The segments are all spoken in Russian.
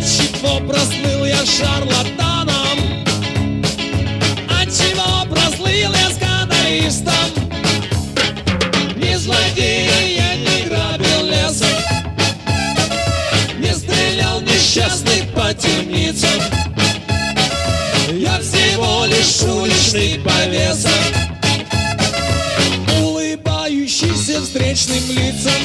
Отчего прослыл я шарлатаном? Отчего прослыл я скандалистом? Не злодей, я не грабил леса, не стрелял несчастный по темницам. Я всего лишь уличный повеса, улыбающийся встречным лицам.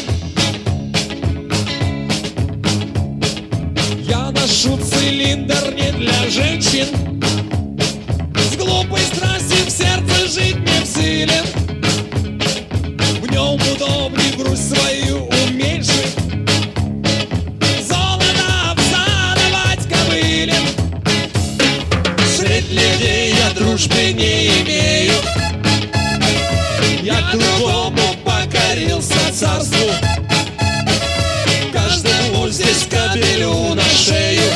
Я ношу цилиндр не для женщин, с глупой страстью в сердце жить не в силе. В нем удобней грусть свою уменьшить, золото всадывать кобыле. Средь людей я дружбы не имею, я другому покорился царству. Каждому здесь капелю на шею,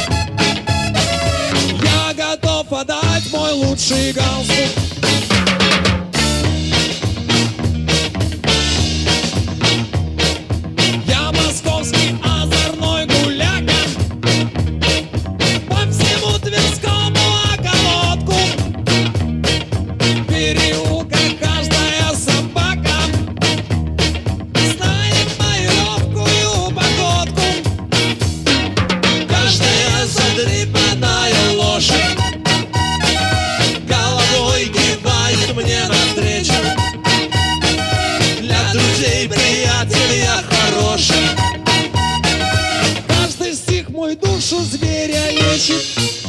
я готов отдать мой лучший галстук. Я московский озорной гуляка, по всему Тверскому околотку. В переулках каждая собака знает мою ловкую походку. Каждая задрипанная лошадь головой кивает мне навстречу. Для друзей, приятель, я хороший. Каждый стих мой душу зверя лечит.